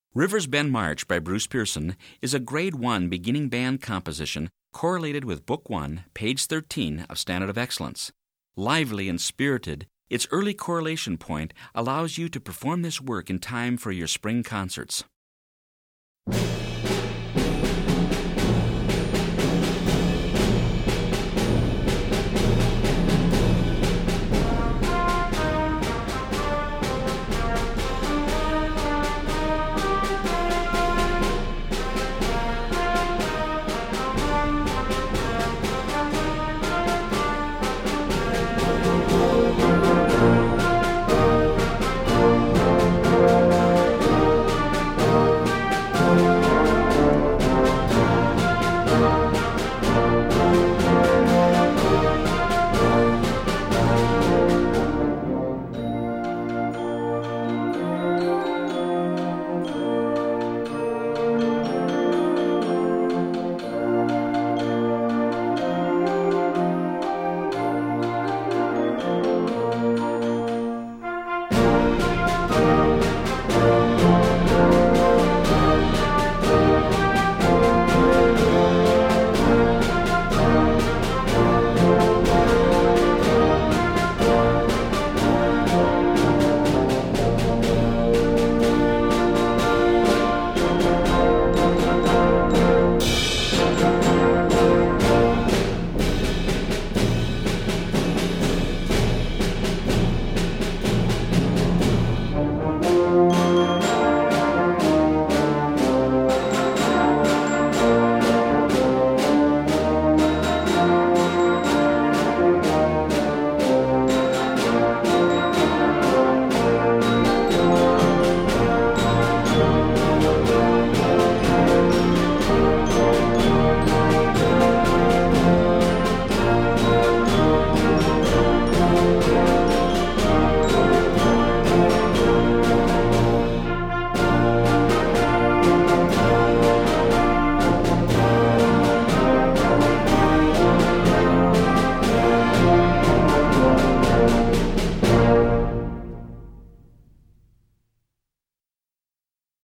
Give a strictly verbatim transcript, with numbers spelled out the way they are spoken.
Rivers Bend March by Bruce Pearson is a Grade one beginning band composition correlated with Book one, page thirteen of Standard of Excellence. Lively and spirited, its early correlation point allows you to perform this work in time for your spring concerts.